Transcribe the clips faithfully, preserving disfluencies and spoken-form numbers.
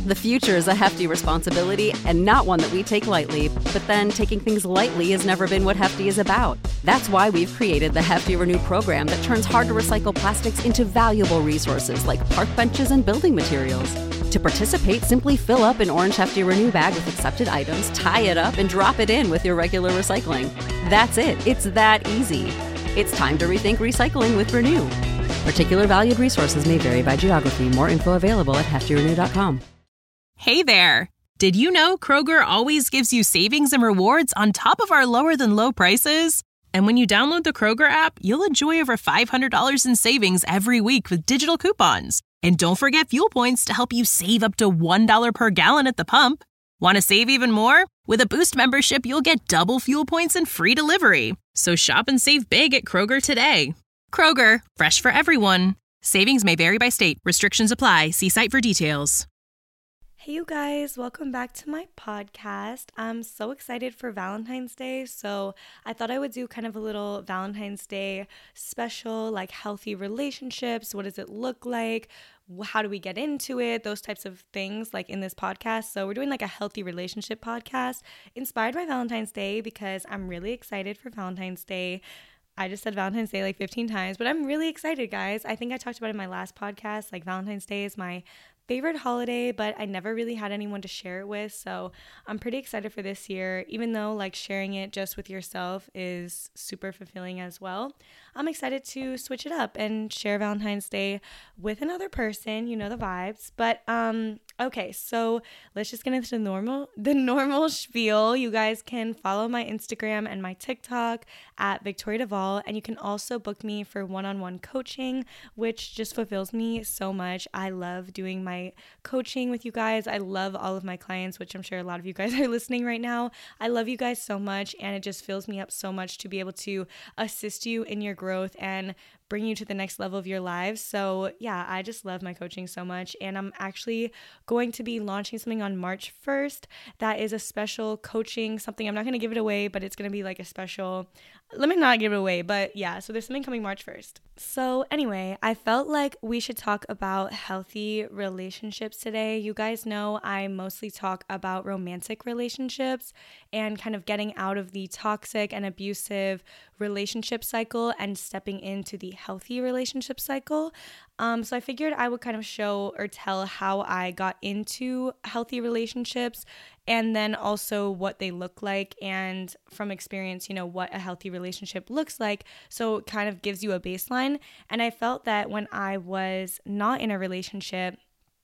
The future is a hefty responsibility and not one that we take lightly, but then taking things lightly has never been what Hefty is about. That's why we've created the Hefty Renew program that turns hard-to-recycle plastics into valuable resources like park benches and building materials. To participate, simply fill up an orange Hefty Renew bag with accepted items, tie it up, and drop it in with your regular recycling. That's it. It's that easy. It's time to rethink recycling with Renew. Particular valued resources may vary by geography. More info available at hefty renew dot com. Hey there! Did you know Kroger always gives you savings and rewards on top of our lower-than-low prices? And when you download the Kroger app, you'll enjoy over five hundred dollars in savings every week with digital coupons. And don't forget fuel points to help you save up to one dollar per gallon at the pump. Want to save even more? With a Boost membership, you'll get double fuel points and free delivery. So shop and save big at Kroger today. Kroger, fresh for everyone. Savings may vary by state. Restrictions apply. See site for details. Hey you guys, welcome back to my podcast. I'm so excited for Valentine's Day, so I thought I would do kind of a little Valentine's Day special, like healthy relationships, what does it look like, how do we get into it, those types of things like in this podcast. So we're doing like a healthy relationship podcast inspired by Valentine's Day because I'm really excited for Valentine's Day. I just said Valentine's Day like fifteen times, but I'm really excited, guys. I think I talked about it in my last podcast, like Valentine's Day is my favorite holiday, but I never really had anyone to share it with, so I'm pretty excited for this year, even though like sharing it just with yourself is super fulfilling as well. I'm excited to switch it up and share Valentine's Day with another person, you know the vibes. But um okay, so let's just get into the normal the normal spiel. You guys can follow my Instagram and my TikTok at Victoria Duvall, and you can also book me for one-on-one coaching, which just fulfills me so much. I love doing my coaching with you guys. I love all of my clients, which I'm sure a lot of you guys are listening right now. I love you guys so much, and it just fills me up so much to be able to assist you in your growth and bring you to the next level of your lives. So yeah, I just love my coaching so much, and I'm actually going to be launching something on March first that is a special coaching, something I'm not going to give it away, but it's going to be like a special, let me not give it away, but yeah, so there's something coming March first. So anyway, I felt like we should talk about healthy relationships today. You guys know I mostly talk about romantic relationships and kind of getting out of the toxic and abusive relationship cycle and stepping into the healthy relationship cycle. Um, so I figured I would kind of show or tell how I got into healthy relationships, and then also what they look like, and from experience, you know, what a healthy relationship looks like. So it kind of gives you a baseline. And I felt that when I was not in a relationship,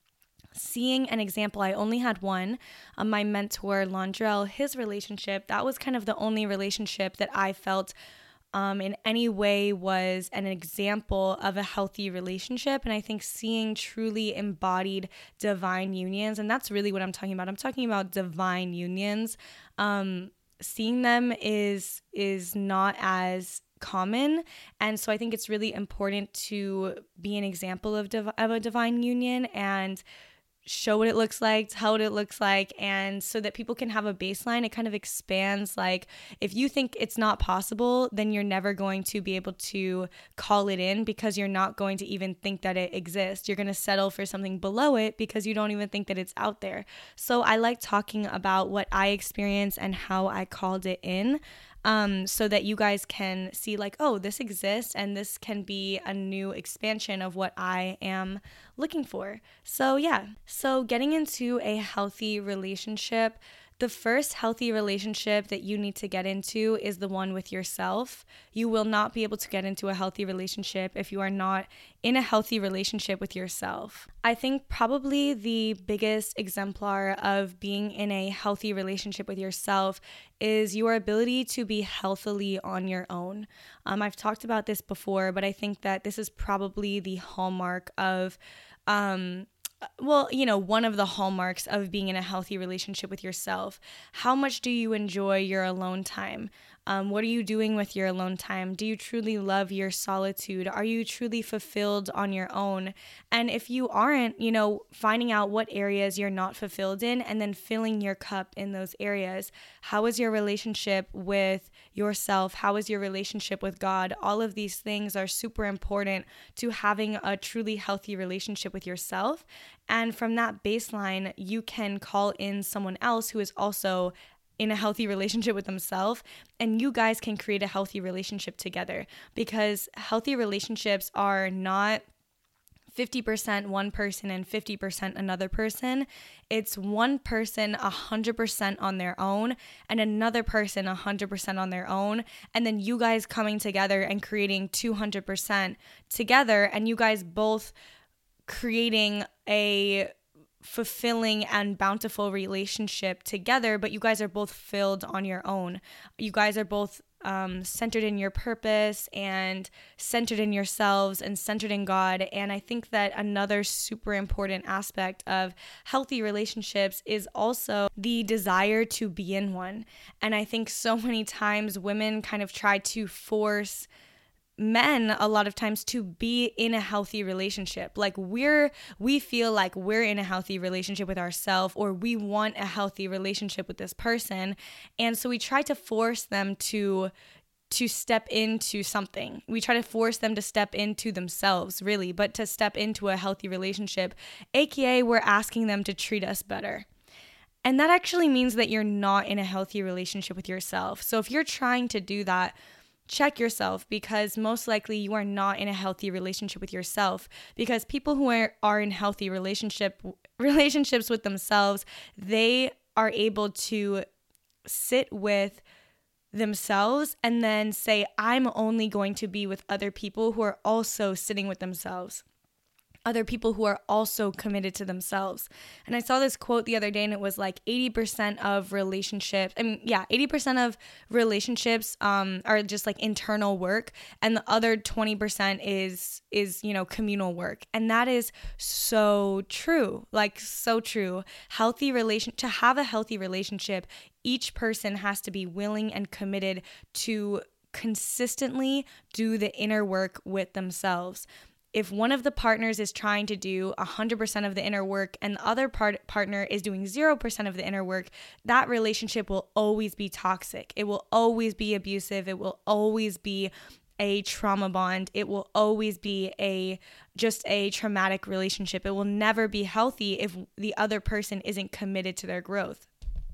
seeing an example, I only had one, um, my mentor, Londrell, his relationship, that was kind of the only relationship that I felt Um, in any way was an example of a healthy relationship. And I think seeing truly embodied divine unions, and that's really what I'm talking about. I'm talking about divine unions. Um, seeing them is is not as common, and so I think it's really important to be an example of div- of a divine union and show what it looks like, tell what it looks like, and so that people can have a baseline. It kind of expands, like if you think it's not possible, then you're never going to be able to call it in because you're not going to even think that it exists. You're going to settle for something below it because you don't even think that it's out there. So I like talking about what I experienced and how I called it in. Um, so that you guys can see like, oh, this exists and this can be a new expansion of what I am looking for. So yeah, so getting into a healthy relationship, the first healthy relationship that you need to get into is the one with yourself. You will not be able to get into a healthy relationship if you are not in a healthy relationship with yourself. I think probably the biggest exemplar of being in a healthy relationship with yourself is your ability to be healthily on your own. Um, I've talked about this before, but I think that this is probably the hallmark of um, well, you know, one of the hallmarks of being in a healthy relationship with yourself. How much do you enjoy your alone time? Um, what are you doing with your alone time? Do you truly love your solitude? Are you truly fulfilled on your own? And if you aren't, you know, finding out what areas you're not fulfilled in and then filling your cup in those areas. How is your relationship with yourself? How is your relationship with God? All of these things are super important to having a truly healthy relationship with yourself. And from that baseline, you can call in someone else who is also in a healthy relationship with themselves, and you guys can create a healthy relationship together, because healthy relationships are not fifty percent one person and fifty percent another person. It's one person one hundred percent on their own and another person one hundred percent on their own, and then you guys coming together and creating two hundred percent together, and you guys both creating a fulfilling and bountiful relationship together, but you guys are both filled on your own. You guys are both um, centered in your purpose and centered in yourselves and centered in God. And I think that another super important aspect of healthy relationships is also the desire to be in one. And I think so many times women kind of try to force men a lot of times to be in a healthy relationship. Like we're, we feel like we're in a healthy relationship with ourselves, or we want a healthy relationship with this person. And so we try to force them to, to step into something. We try to force them to step into themselves, really, but to step into a healthy relationship, A K A we're asking them to treat us better. And that actually means that you're not in a healthy relationship with yourself. So if you're trying to do that, check yourself, because most likely you are not in a healthy relationship with yourself. Because people who are, are in healthy relationship relationships with themselves, they are able to sit with themselves and then say, I'm only going to be with other people who are also sitting with themselves. Other people who are also committed to themselves. And I saw this quote the other day, and it was like eighty percent of relationships, I mean, yeah, eighty percent of relationships um, are just like internal work, and the other twenty percent is, is, you know, communal work. And that is so true, like so true. Healthy relation, to have a healthy relationship, each person has to be willing and committed to consistently do the inner work with themselves. If one of the partners is trying to do one hundred percent of the inner work and the other part partner is doing zero percent of the inner work, that relationship will always be toxic. It will always be abusive. It will always be a trauma bond. It will always be a just a traumatic relationship. It will never be healthy if the other person isn't committed to their growth.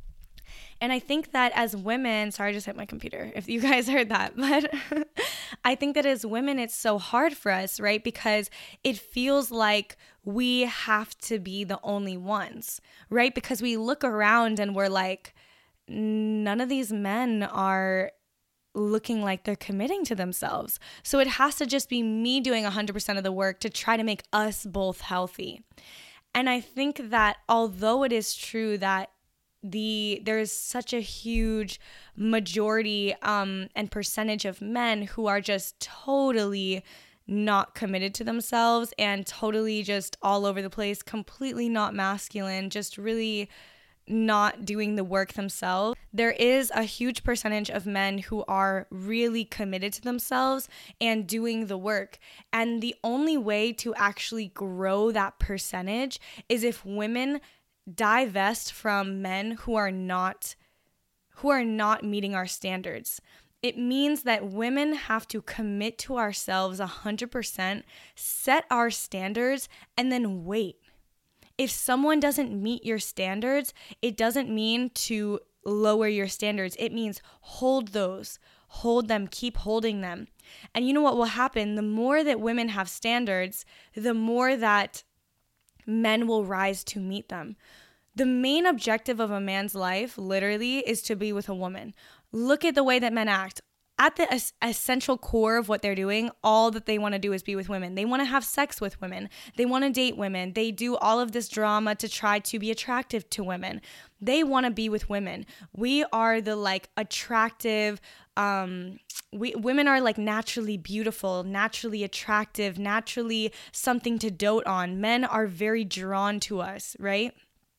And I think that as women, sorry, I just hit my computer if you guys heard that, but I think that as women, it's so hard for us, right? Because it feels like we have to be the only ones, right? Because we look around and we're like, none of these men are looking like they're committing to themselves. So it has to just be me doing one hundred percent of the work to try to make us both healthy. And I think that although it is true that the there's such a huge majority um, and percentage of men who are just totally not committed to themselves and totally just all over the place, completely not masculine, just really not doing the work themselves. There is a huge percentage of men who are really committed to themselves and doing the work. And the only way to actually grow that percentage is if women divest from men who are not who are not meeting our standards. It means that women have to commit to ourselves one hundred percent, set our standards, and then wait. If someone doesn't meet your standards, it doesn't mean to lower your standards. It means hold those, hold them, keep holding them. And you know what will happen? The more that women have standards, the more that men will rise to meet them. The main objective of a man's life, literally, is to be with a woman. Look at the way that men act. At the es- essential core of what they're doing, all that they want to do is be with women. They want to have sex with women. They want to date women. They do all of this drama to try to be attractive to women. They want to be with women. We are the like attractive, um, we women are like naturally beautiful, naturally attractive, naturally something to dote on. Men are very drawn to us, right?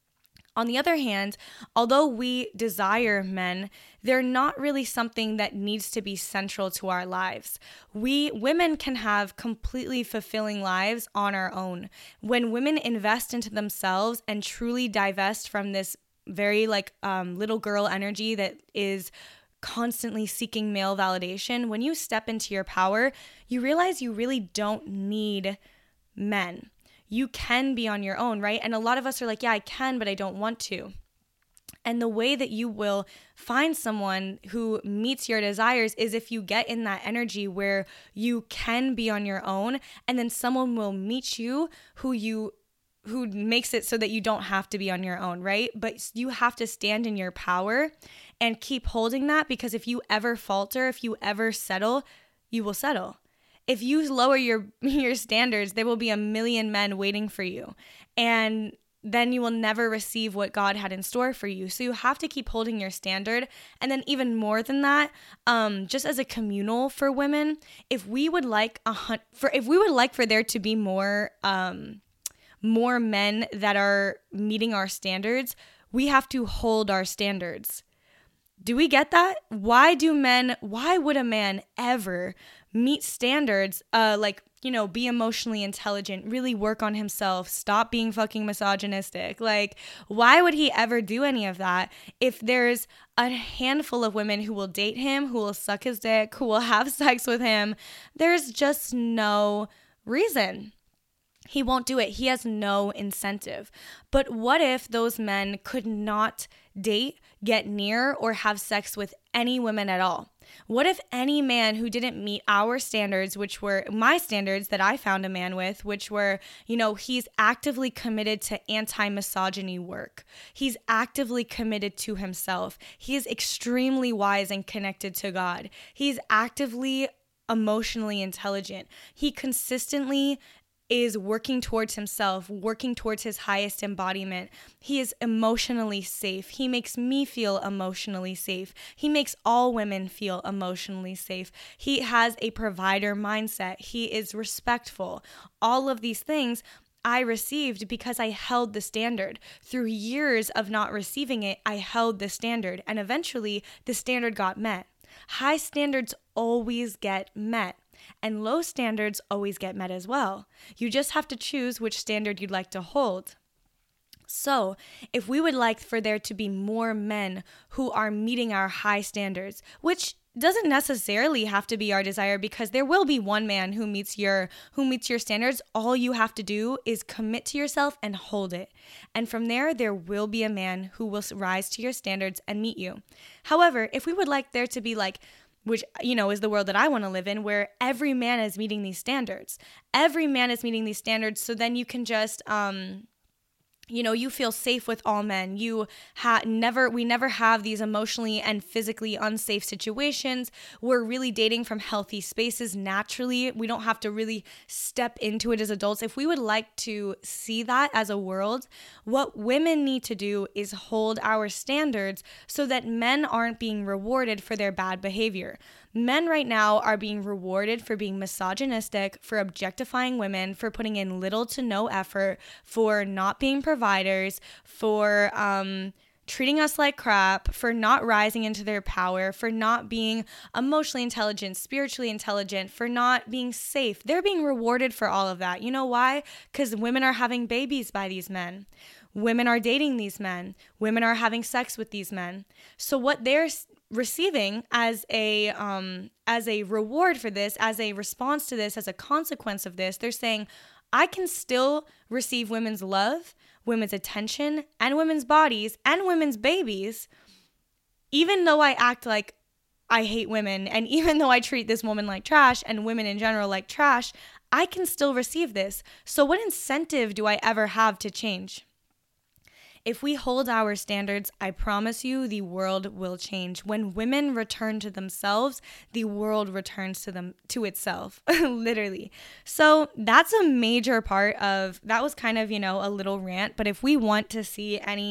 On the other hand, although we desire men, they're not really something that needs to be central to our lives. We women can have completely fulfilling lives on our own. When women invest into themselves and truly divest from this very like um, little girl energy that is constantly seeking male validation, when you step into your power, you realize you really don't need men. You can be on your own, right? And a lot of us are like, yeah, I can, but I don't want to. And the way that you will find someone who meets your desires is if you get in that energy where you can be on your own, and then someone will meet you who you who makes it so that you don't have to be on your own, right? But you have to stand in your power and keep holding that, because if you ever falter, if you ever settle, you will settle. If you lower your your standards, there will be a million men waiting for you. And then you will never receive what God had in store for you. So you have to keep holding your standard. And then even more than that, um, just as a communal for women, if we would like a hun- for if we would like for there to be more um, more men that are meeting our standards, we have to hold our standards. Do we get that? Why do men, why would a man ever meet standards, uh, like, you know, be emotionally intelligent, really work on himself, stop being fucking misogynistic? Like, why would he ever do any of that if there's a handful of women who will date him, who will suck his dick, who will have sex with him? There's just no reason. He won't do it. He has no incentive. But what if those men could not date, get near, or have sex with any women at all? What if any man who didn't meet our standards, which were my standards that I found a man with, which were, you know, he's actively committed to anti-misogyny work. He's actively committed to himself. He is extremely wise and connected to God. He's actively emotionally intelligent. He consistently is working towards himself, working towards his highest embodiment. He is emotionally safe. He makes me feel emotionally safe. He makes all women feel emotionally safe. He has a provider mindset. He is respectful. All of these things I received because I held the standard. Through years of not receiving it, I held the standard, and eventually the standard got met. High standards always get met. And low standards always get met as well. You just have to choose which standard you'd like to hold. So, if we would like for there to be more men who are meeting our high standards, which doesn't necessarily have to be our desire, because there will be one man who meets your who meets your standards. All you have to do is commit to yourself and hold it. And from there, there will be a man who will rise to your standards and meet you. However, if we would like there to be like which, you know, is the world that I want to live in, where every man is meeting these standards. Every man is meeting these standards, so then you can just, um, you know, you feel safe with all men. You ha- never, we never have these emotionally and physically unsafe situations. We're really dating from healthy spaces naturally. We don't have to really step into it as adults. If we would like to see that as a world, what women need to do is hold our standards so that men aren't being rewarded for their bad behavior. Men right now are being rewarded for being misogynistic, for objectifying women, for putting in little to no effort, for not being providers, for um, treating us like crap, for not rising into their power, for not being emotionally intelligent, spiritually intelligent, for not being safe. They're being rewarded for all of that. You know why? Because women are having babies by these men. Women are dating these men. Women are having sex with these men. So what they're receiving as a um, as a reward for this, as a response to this, as a consequence of this, they're saying, I can still receive women's love, women's attention, and women's bodies, and women's babies, even though I act like I hate women, and even though I treat this woman like trash, and women in general like trash, I can still receive this. So what incentive do I ever have to change? If we hold our standards, I promise you the world will change. When women return to themselves, the world returns to them to itself, literally. So that's a major part of, that was kind of, you know, a little rant, but if we want to see any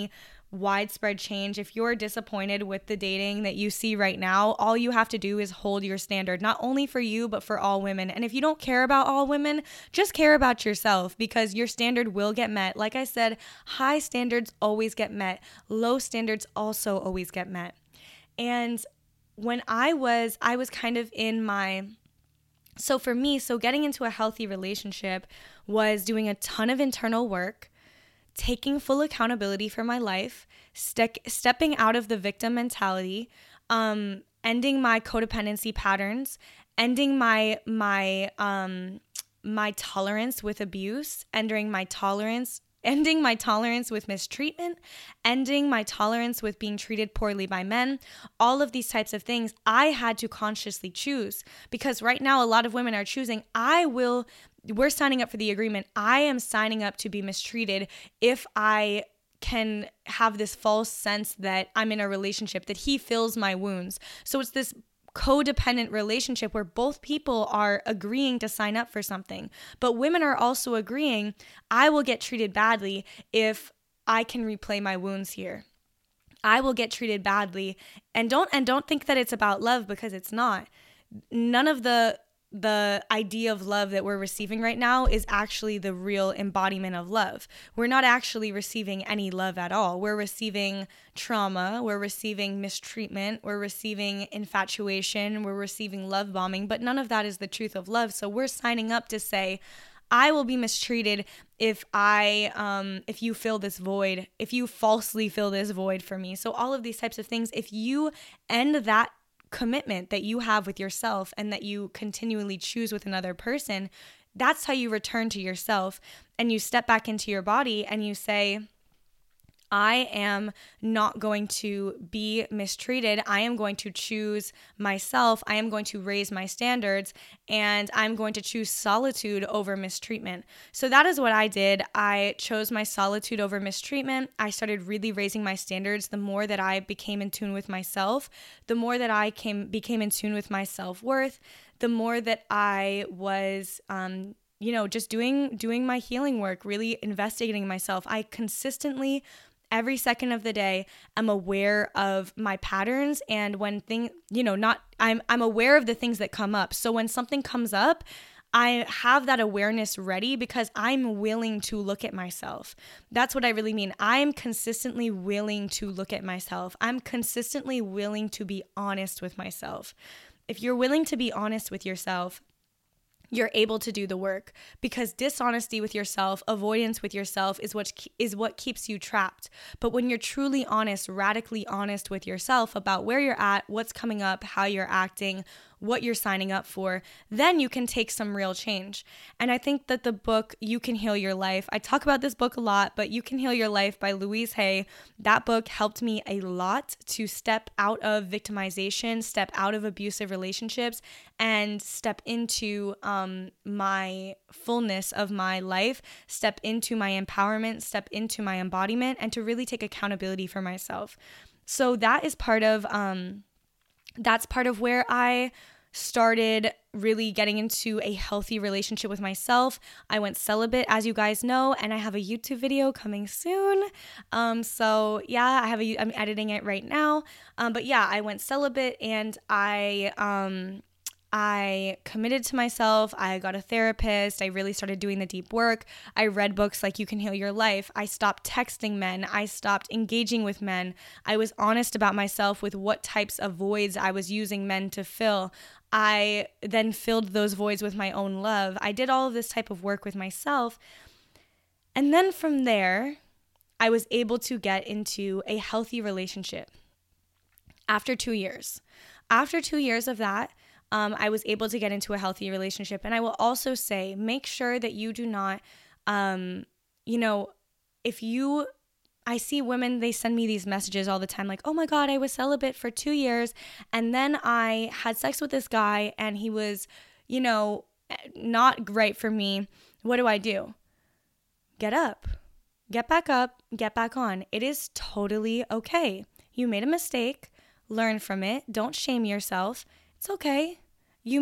widespread change. If you're disappointed with the dating that you see right now, all you have to do is hold your standard, not only for you, but for all women. And if you don't care about all women, just care about yourself, because your standard will get met. Like I said, high standards always get met. Low standards also always get met. And when I was, I was kind of in my, so for me, so getting into a healthy relationship was doing a ton of internal work, taking full accountability for my life, ste- stepping out of the victim mentality, um, ending my codependency patterns, ending my my um, my tolerance with abuse, ending my tolerance, ending my tolerance with mistreatment, ending my tolerance with being treated poorly by men. All of these types of things I had to consciously choose, because right now a lot of women are choosing, I will. We're signing up for the agreement. I am signing up to be mistreated if I can have this false sense that I'm in a relationship, that he fills my wounds. So it's this codependent relationship where both people are agreeing to sign up for something. But women are also agreeing, I will get treated badly if I can replay my wounds here. I will get treated badly. And don't and don't think that it's about love, because it's not. None of the the idea of love that we're receiving right now is actually the real embodiment of love. We're not actually receiving any love at all. We're receiving trauma, we're receiving mistreatment, we're receiving infatuation, we're receiving love bombing, but none of that is the truth of love. So we're signing up to say, I will be mistreated if I, um, if you fill this void, if you falsely fill this void for me. So all of these types of things, if you end that commitment that you have with yourself and that you continually choose with another person, that's how you return to yourself and you step back into your body and you say, I am not going to be mistreated. I am going to choose myself. I am going to raise my standards, and I'm going to choose solitude over mistreatment. So that is what I did. I chose my solitude over mistreatment. I started really raising my standards. The more that I became in tune with myself, the more that I came became in tune with my self-worth, the more that I was um, you know, just doing doing my healing work, really investigating myself. I consistently, every second of the day, I'm aware of my patterns, and when thing, you know, not I'm I'm aware of the things that come up. So when something comes up, I have that awareness ready because I'm willing to look at myself. That's what I really mean. I'm consistently willing to look at myself. I'm consistently willing to be honest with myself. If you're willing to be honest with yourself, you're able to do the work, because dishonesty with yourself, avoidance with yourself is what is what keeps you trapped. But when you're truly honest, radically honest with yourself about where you're at, what's coming up, how you're acting, what you're signing up for, then you can take some real change. And I think that the book, You Can Heal Your Life, I talk about this book a lot, but You Can Heal Your Life by Louise Hay, that book helped me a lot to step out of victimization, step out of abusive relationships, and step into um, my fullness of my life, step into my empowerment, step into my embodiment, and to really take accountability for myself. So that is part of... Um, That's part of where I started really getting into a healthy relationship with myself. I went celibate, as you guys know, and I have a YouTube video coming soon. Um, so yeah, I have a, I'm editing it right now. Um, but yeah, I went celibate, and I, um, I committed to myself. I got a therapist. I really started doing the deep work. I read books like You Can Heal Your Life. I stopped texting men. I stopped engaging with men. I was honest about myself with what types of voids I was using men to fill. I then filled those voids with my own love. I did all of this type of work with myself. And then from there, I was able to get into a healthy relationship after two years. After two years of that, Um, I was able to get into a healthy relationship. And I will also say, make sure that you do not, um, you know, if you, I see women, they send me these messages all the time, like, oh my God, I was celibate for two years. And then I had sex with this guy and he was, you know, not great for me. What do I do? Get up, get back up, get back on. It is totally okay. You made a mistake, learn from it. Don't shame yourself. It's okay. You made a mistake.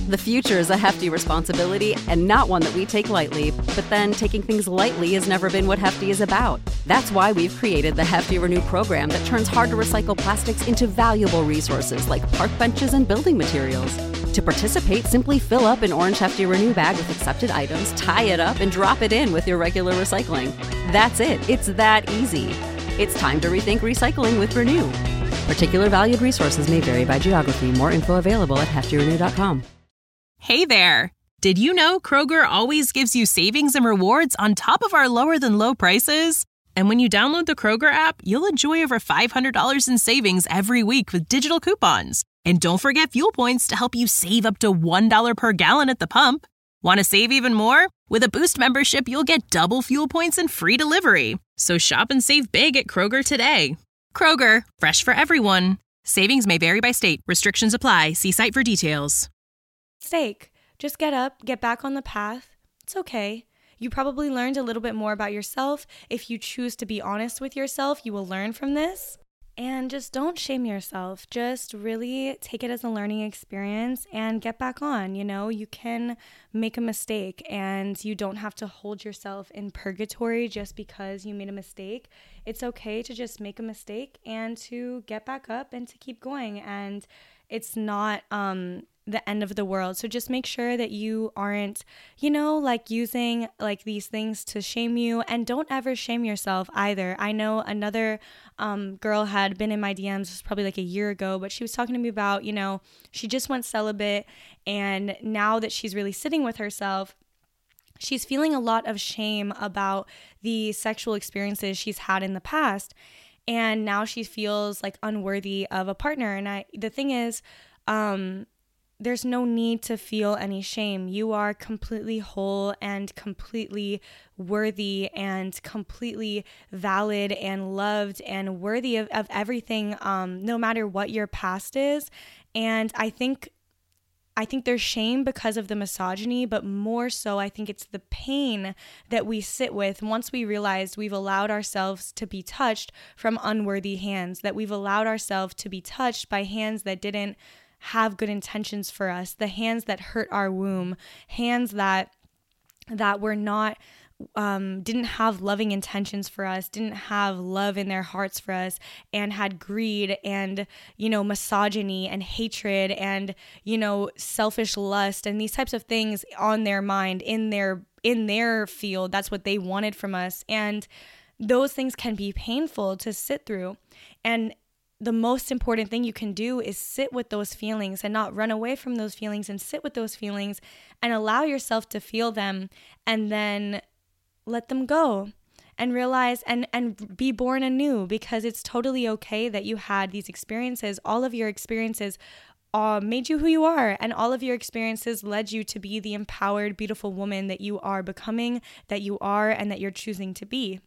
The future is a hefty responsibility and not one that we take lightly, but then taking things lightly has never been what Hefty is about. That's why we've created the Hefty Renew program that turns hard-to-recycle plastics into valuable resources like park benches and building materials. To participate, simply fill up an orange Hefty Renew bag with accepted items, tie it up, and drop it in with your regular recycling. That's it. It's that easy. It's time to rethink recycling with Renew. Particular valued resources may vary by geography. More info available at hefty renew dot com. Hey there! Did you know Kroger always gives you savings and rewards on top of our lower-than-low prices? And when you download the Kroger app, you'll enjoy over five hundred dollars in savings every week with digital coupons. And don't forget fuel points to help you save up to one dollar per gallon at the pump. Want to save even more? With a Boost membership, you'll get double fuel points and free delivery. So shop and save big at Kroger today. Kroger, fresh for everyone. Savings may vary by state. Restrictions apply. See site for details. Mistake. Just get up, get back on the path. It's okay. You probably learned a little bit more about yourself. If you choose to be honest with yourself, you will learn from this. And just don't shame yourself. Just really take it as a learning experience and get back on. You know, you can make a mistake and you don't have to hold yourself in purgatory just because you made a mistake. It's okay to just make a mistake and to get back up and to keep going. And it's not um the end of the world. So just make sure that you aren't, you know, like using like these things to shame you, and don't ever shame yourself either. I know another um, girl had been in my D Ms, it was probably like a year ago, but she was talking to me about, you know, she just went celibate, and now that she's really sitting with herself, she's feeling a lot of shame about the sexual experiences she's had in the past. And now she feels like unworthy of a partner. And I, the thing is, um, there's no need to feel any shame. You are completely whole and completely worthy and completely valid and loved and worthy of, of everything, um, no matter what your past is. And I think I think there's shame because of the misogyny, but more so, I think it's the pain that we sit with once we realize we've allowed ourselves to be touched from unworthy hands, that we've allowed ourselves to be touched by hands that didn't have good intentions for us, the hands that hurt our womb, hands that that were not um didn't have loving intentions for us, didn't have love in their hearts for us, and had greed and, you know, misogyny and hatred and, you know, selfish lust and these types of things on their mind, in their in their field. That's what they wanted from us. And those things can be painful to sit through. And the most important thing you can do is sit with those feelings and not run away from those feelings, and sit with those feelings and allow yourself to feel them, and then let them go and realize and, and be born anew, because it's totally okay that you had these experiences. All of your experiences uh, made you who you are, and all of your experiences led you to be the empowered, beautiful woman that you are becoming, that you are, and that you're choosing to be.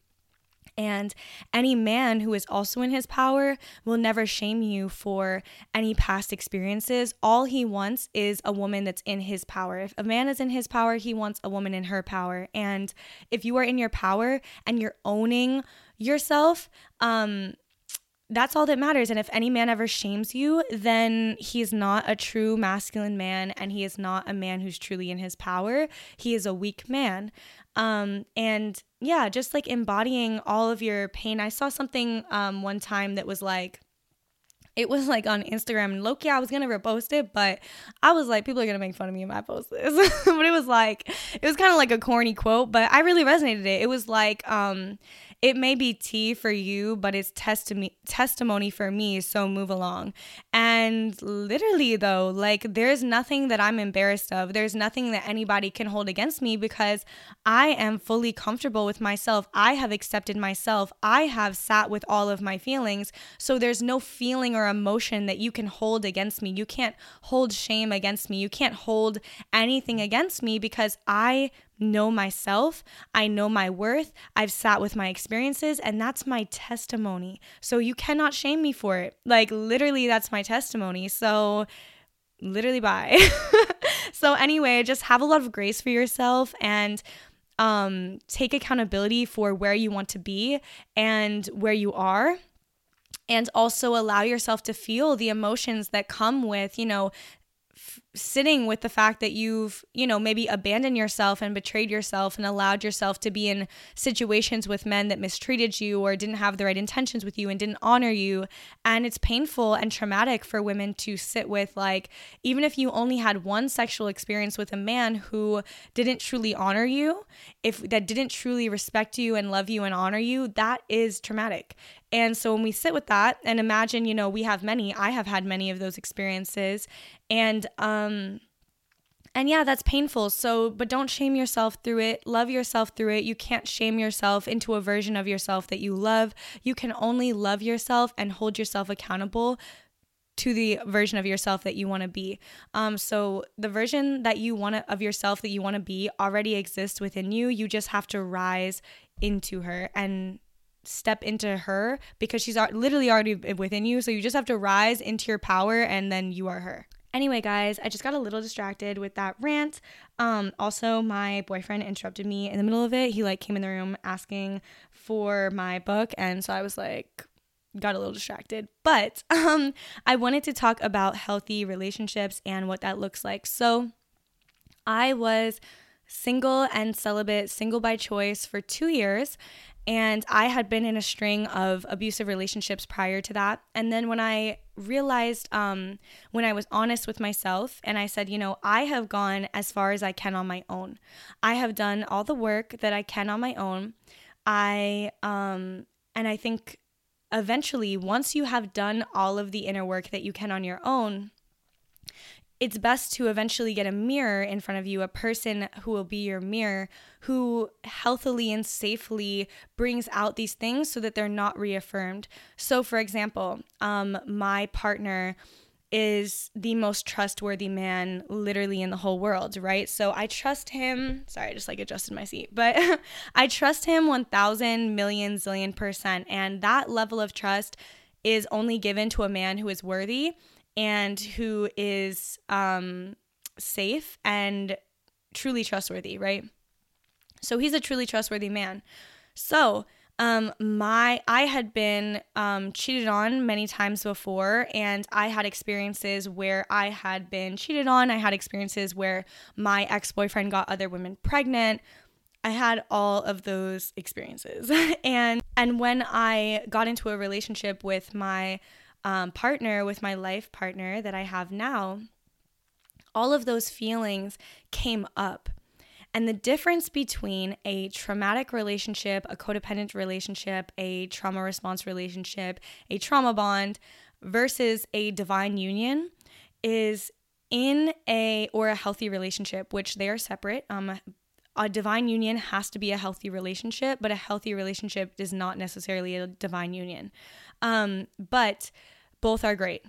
And any man who is also in his power will never shame you for any past experiences. All he wants is a woman that's in his power. If a man is in his power, he wants a woman in her power. And if you are in your power and you're owning yourself, um, that's all that matters. And if any man ever shames you, then he's not a true masculine man, and he is not a man who's truly in his power. He is a weak man. Um, and yeah, just like embodying all of your pain. I saw something um, one time that was like, it was like on Instagram, and low-key I was going to repost it, but I was like, people are going to make fun of me if I post this. But it was like, it was kind of like a corny quote, but I really resonated it. It was like, um, it may be tea for you, but it's testi- testimony for me, so move along. And literally though, like there's nothing that I'm embarrassed of. There's nothing that anybody can hold against me, because I am fully comfortable with myself. I have accepted myself. I have sat with all of my feelings. So there's no feeling or emotion that you can hold against me. You can't hold shame against me. You can't hold anything against me, because I know myself. I know my worth. I've sat with my experiences, and that's my testimony. So you cannot shame me for it. Like literally, that's my testimony. So literally bye. So anyway, just have a lot of grace for yourself, and um, take accountability for where you want to be and where you are. And also allow yourself to feel the emotions that come with, you know, f- sitting with the fact that you've, you know, maybe abandoned yourself and betrayed yourself and allowed yourself to be in situations with men that mistreated you or didn't have the right intentions with you and didn't honor you. And it's painful and traumatic for women to sit with, like, even if you only had one sexual experience with a man who didn't truly honor you, if that didn't truly respect you and love you and honor you, that is traumatic. And so when we sit with that and imagine, you know, we have many, I have had many of those experiences, and, um, and yeah, that's painful. So, but don't shame yourself through it. Love yourself through it. You can't shame yourself into a version of yourself that you love. You can only love yourself and hold yourself accountable to the version of yourself that you want to be. Um, so the version that you want to, of yourself that you want to be already exists within you. You just have to rise into her and step into her, because she's literally already within you. So you just have to rise into your power, and then you are her. Anyway, guys, I just got a little distracted with that rant. Um, also, my boyfriend interrupted me in the middle of it. He like came in the room asking for my book, and so I was like, got a little distracted. But um, I wanted to talk about healthy relationships and what that looks like. So I was single and celibate, single by choice for two years. And I had been in a string of abusive relationships prior to that. And then when I realized, um, when I was honest with myself and I said, you know, I have gone as far as I can on my own. I have done all the work that I can on my own. I, um, and I think eventually, once you have done all of the inner work that you can on your own, it's best to eventually get a mirror in front of you, a person who will be your mirror, who healthily and safely brings out these things so that they're not reaffirmed. So for example, um, my partner is the most trustworthy man literally in the whole world, right? So I trust him. Sorry, I just like adjusted my seat. But I trust him one thousand million zillion percent. And that level of trust is only given to a man who is worthy and who is um, safe and truly trustworthy, right? So he's a truly trustworthy man. So um, my I had been um, cheated on many times before, and I had experiences where I had been cheated on. I had experiences where my ex-boyfriend got other women pregnant. I had all of those experiences. and and when I got into a relationship with my Um, partner, with my life partner that I have now, all of those feelings came up. And the difference between a traumatic relationship, a codependent relationship, a trauma response relationship, a trauma bond versus a divine union is in a, or a healthy relationship, which they are separate. Um, a divine union has to be a healthy relationship, but a healthy relationship is not necessarily a divine union. Um, but both are great.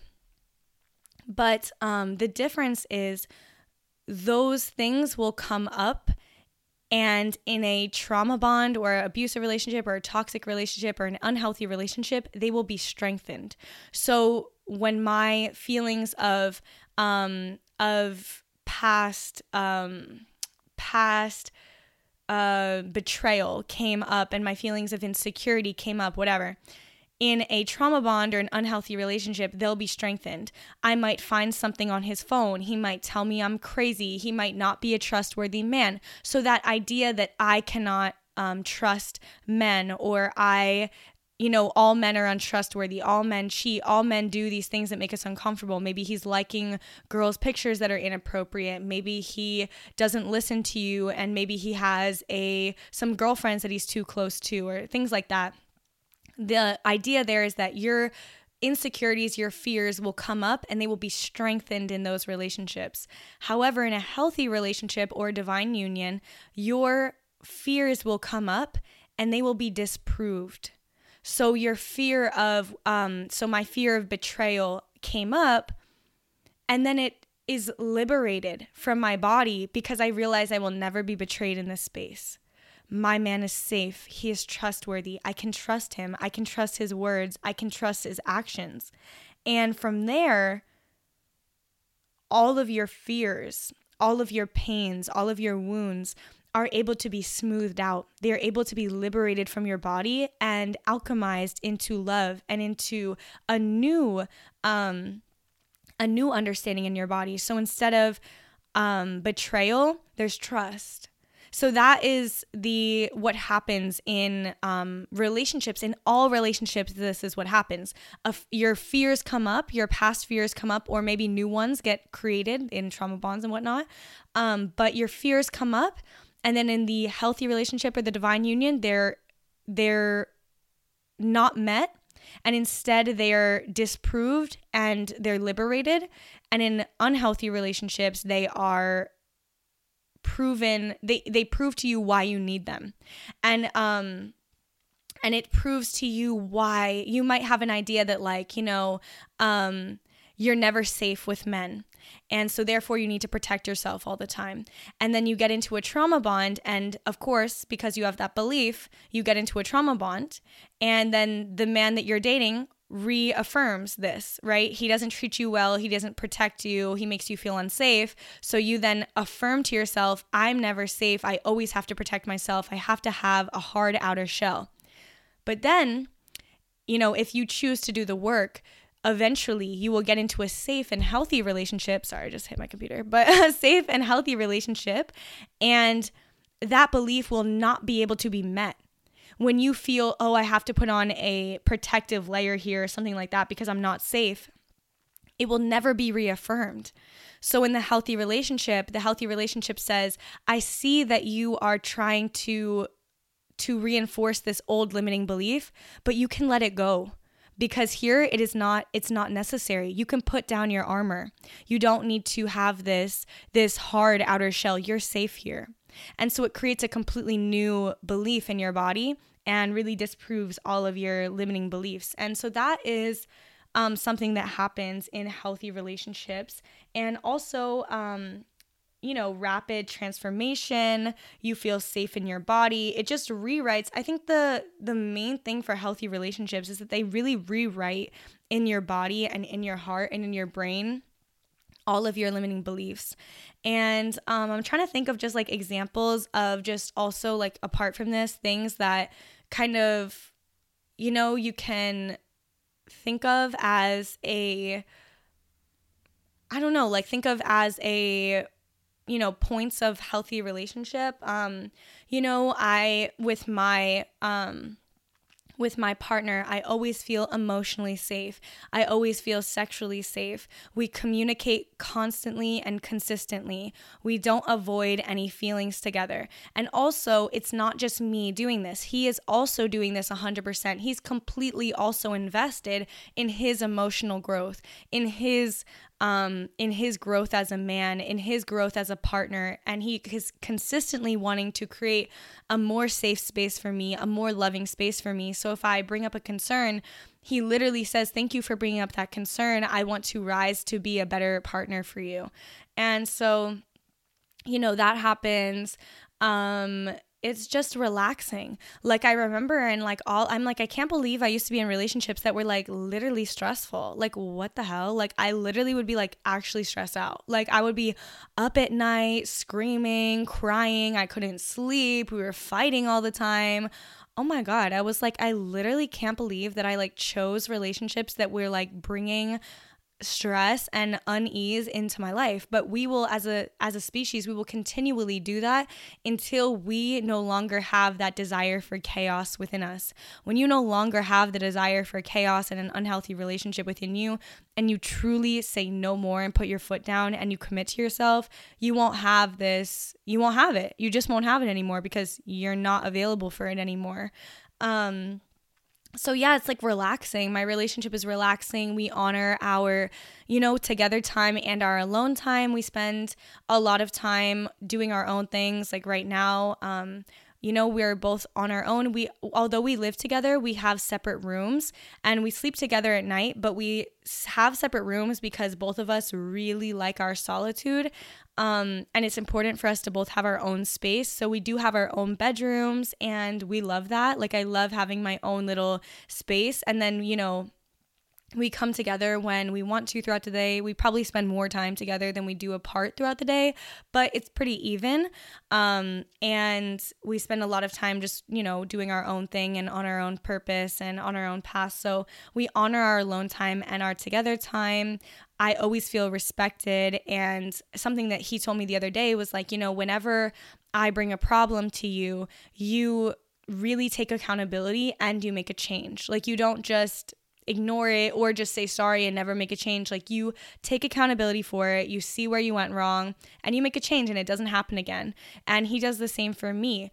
But um, the difference is those things will come up, and in a trauma bond or abusive relationship or a toxic relationship or an unhealthy relationship, they will be strengthened. So when my feelings of um, of past um, past uh, betrayal came up, and my feelings of insecurity came up, whatever, in a trauma bond or an unhealthy relationship, they'll be strengthened. I might find something on his phone. He might tell me I'm crazy. He might not be a trustworthy man. So that idea that I cannot um, trust men, or I, you know, all men are untrustworthy, all men cheat, all men do these things that make us uncomfortable. Maybe he's liking girls' pictures that are inappropriate. Maybe he doesn't listen to you, and maybe he has a some girlfriends that he's too close to, or things like that. The idea there is that your insecurities, your fears will come up, and they will be strengthened in those relationships. However, in a healthy relationship or divine union, your fears will come up and they will be disproved. So your fear of, um, so my fear of betrayal came up, and then it is liberated from my body because I realize I will never be betrayed in this space. My man is safe. He is trustworthy. I can trust him. I can trust his words. I can trust his actions. And from there, all of your fears, all of your pains, all of your wounds are able to be smoothed out. They are able to be liberated from your body and alchemized into love and into a new, um, a new understanding in your body. So instead of um, betrayal, there's trust. So that is the what happens in um, relationships. In all relationships, this is what happens. Uh, your fears come up, your past fears come up, or maybe new ones get created in trauma bonds and whatnot. Um, but your fears come up, and then in the healthy relationship or the divine union, they're they're not met, and instead they are disproved and they're liberated. And in unhealthy relationships, they are proven, they they prove to you why you need them. And um and it proves to you why you might have an idea that, like, you know, um you're never safe with men, and so therefore you need to protect yourself all the time. And then you get into a trauma bond, and of course, because you have that belief, you get into a trauma bond, and then the man that you're dating reaffirms this, right? He doesn't treat you well. He doesn't protect you. He makes you feel unsafe. So you then affirm to yourself, I'm never safe. I always have to protect myself. I have to have a hard outer shell. But then, you know, if you choose to do the work, eventually you will get into a safe and healthy relationship. Sorry, I just hit my computer, but a safe and healthy relationship. And that belief will not be able to be met. When you feel, oh, I have to put on a protective layer here or something like that because I'm not safe, it will never be reaffirmed. So in the healthy relationship, the healthy relationship says, I see that you are trying to, to reinforce this old limiting belief, but you can let it go. Because here it is not, it's not necessary. You can put down your armor. You don't need to have this, this hard outer shell. You're safe here. And so it creates a completely new belief in your body and really disproves all of your limiting beliefs. And so that is um, something that happens in healthy relationships. And also, um, you know, rapid transformation. You feel safe in your body. It just rewrites. I think the the main thing for healthy relationships is that they really rewrite in your body and in your heart and in your brain all of your limiting beliefs. And um, I'm trying to think of just like examples of just also like apart from this, things that kind of, you know, you can think of as a, I don't know, like think of as a, you know, points of healthy relationship. Um, you know, I, with my, um, with my partner, I always feel emotionally safe. I always feel sexually safe. We communicate constantly and consistently. We don't avoid any feelings together. And also, it's not just me doing this. He is also doing this one hundred percent. He's completely also invested in his emotional growth, in his Um, in his growth as a man, in his growth as a partner, and he is consistently wanting to create a more safe space for me, a more loving space for me. So if I bring up a concern, he literally says, thank you for bringing up that concern. I want to rise to be a better partner for you. And so, you know, that happens. Um, it's just relaxing. Like I remember and like all, I'm like, I can't believe I used to be in relationships that were like literally stressful. Like what the hell? Like I literally would be like actually stressed out. Like I would be up at night, screaming, crying. I couldn't sleep. We were fighting all the time. Oh my God. I was like, I literally can't believe that I like chose relationships that were like bringing stress and unease into my life. But we will, as a as a species, we will continually do that until we no longer have that desire for chaos within us. When you no longer have the desire for chaos and an unhealthy relationship within you, and you truly say no more and put your foot down and you commit to yourself, you won't have this, you won't have it. You just won't have it anymore because you're not available for it anymore. Um So yeah, it's like relaxing. My relationship is relaxing. We honor our, you know, together time and our alone time. We spend a lot of time doing our own things. Like right now, um, you know, we're both on our own. We, although we live together, we have separate rooms and we sleep together at night, but we have separate rooms because both of us really like our solitude. Um, and it's important for us to both have our own space. So we do have our own bedrooms and we love that. Like I love having my own little space. And then, you know, we come together when we want to throughout the day. We probably spend more time together than we do apart throughout the day, but it's pretty even. Um, and we spend a lot of time just, you know, doing our own thing and on our own purpose and on our own path. So we honor our alone time and our together time. I always feel respected. And something that he told me the other day was like, you know, whenever I bring a problem to you, you really take accountability and you make a change. Like, you don't just ignore it or just say sorry and never make a change. Like, you take accountability for it, you see where you went wrong, and you make a change, and it doesn't happen again. And he does the same for me.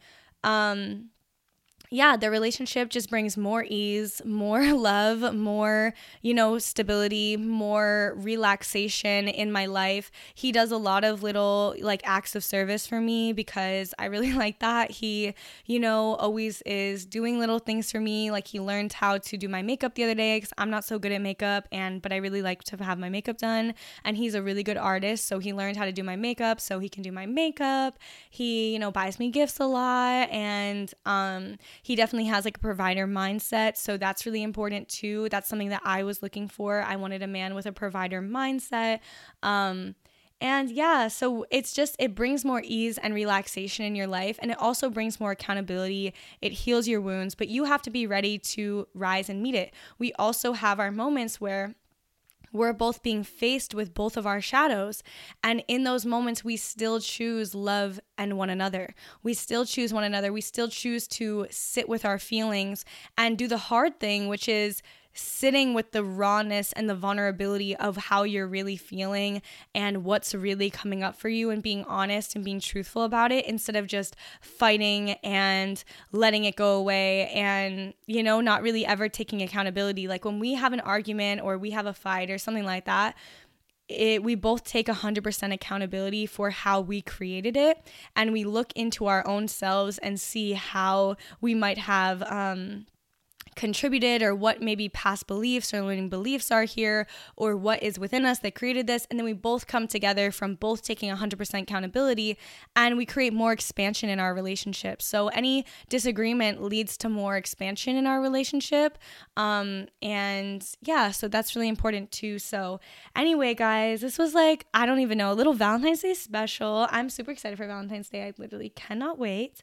Um, yeah, the relationship just brings more ease, more love, more, you know, stability, more relaxation in my life. He does a lot of little like acts of service for me because I really like that. He, you know, always is doing little things for me. Like, he learned how to do my makeup the other day because I'm not so good at makeup, and but I really like to have my makeup done. And he's a really good artist, so he learned how to do my makeup so he can do my makeup. He, you know, buys me gifts a lot, and um he definitely has like a provider mindset. So that's really important too. That's something that I was looking for. I wanted a man with a provider mindset. Um, and yeah, so it's just, it brings more ease and relaxation in your life. And it also brings more accountability. It heals your wounds, but you have to be ready to rise and meet it. We also have our moments where we're both being faced with both of our shadows. And in those moments, we still choose love and one another. We still choose one another. We still choose to sit with our feelings and do the hard thing, which is sitting with the rawness and the vulnerability of how you're really feeling and what's really coming up for you, and being honest and being truthful about it instead of just fighting and letting it go away and, you know, not really ever taking accountability. Like, when we have an argument or we have a fight or something like that, It, we both take one hundred percent accountability for how we created it, and we look into our own selves and see how we might have um contributed, or what maybe past beliefs or limiting beliefs are here, or what is within us that created this. And then we both come together from both taking one hundred percent accountability, and we create more expansion in our relationship. So any disagreement leads to more expansion in our relationship. Um, and yeah, so that's really important too. So anyway, guys, this was like, I don't even know, a little Valentine's Day special. I'm super excited for Valentine's Day. I literally cannot wait.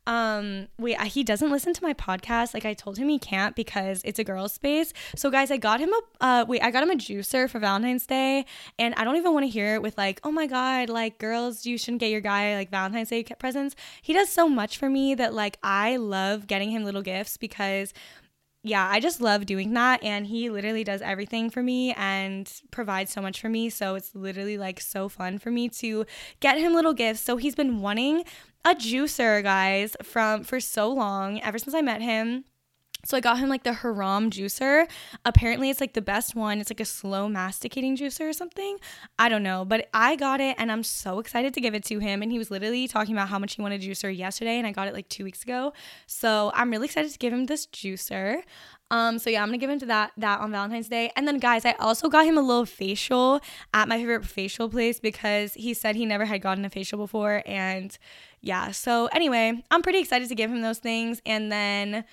Um, wait, he doesn't listen to my podcast. Like, I told him he can't because it's a girl's space. So guys, I got him a uh wait I got him a juicer for Valentine's Day, and I don't even want to hear it with like, oh my god, like, girls, you shouldn't get your guy like Valentine's Day presents. He does so much for me that like I love getting him little gifts because yeah, I just love doing that, and he literally does everything for me and provides so much for me. So it's literally like so fun for me to get him little gifts. So he's been wanting a juicer, guys, from for so long, ever since I met him. So I got him like the Haram juicer. Apparently it's like the best one. It's like a slow masticating juicer or something. I don't know, but I got it and I'm so excited to give it to him. And he was literally talking about how much he wanted a juicer yesterday, and I got it like two weeks ago. So I'm really excited to give him this juicer. Um, so yeah, I'm gonna give him to that that on Valentine's Day. And then guys, I also got him a little facial at my favorite facial place because he said he never had gotten a facial before. And yeah, so anyway, I'm pretty excited to give him those things. And then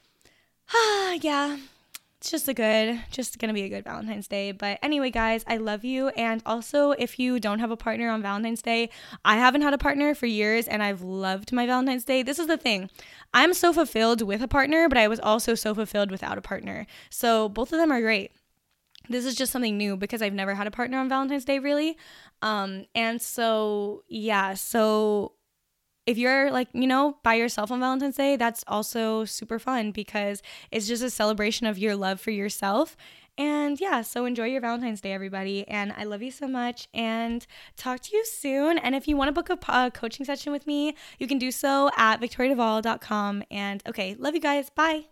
Ah, yeah, it's just a good, just gonna be a good Valentine's Day. But anyway, guys, I love you. And also, if you don't have a partner on Valentine's Day, I haven't had a partner for years, and I've loved my Valentine's Day. This is the thing. I'm so fulfilled with a partner, but I was also so fulfilled without a partner. So both of them are great. This is just something new because I've never had a partner on Valentine's Day, really. Um, and so, yeah, so if you're like, you know, by yourself on Valentine's Day, that's also super fun because it's just a celebration of your love for yourself. And yeah, so enjoy your Valentine's Day, everybody. And I love you so much, and talk to you soon. And if you want to book a uh, coaching session with me, you can do so at victoria duvall dot com. And okay, love you guys. Bye.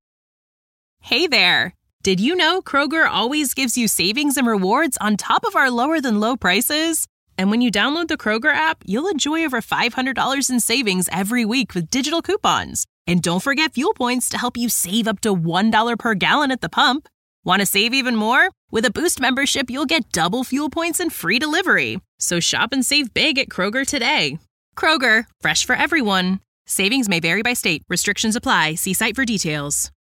Hey there. Did you know Kroger always gives you savings and rewards on top of our lower than low prices? And when you download the Kroger app, you'll enjoy over five hundred dollars in savings every week with digital coupons. And don't forget fuel points to help you save up to one dollar per gallon at the pump. Want to save even more? With a Boost membership, you'll get double fuel points and free delivery. So shop and save big at Kroger today. Kroger, fresh for everyone. Savings may vary by state. Restrictions apply. See site for details.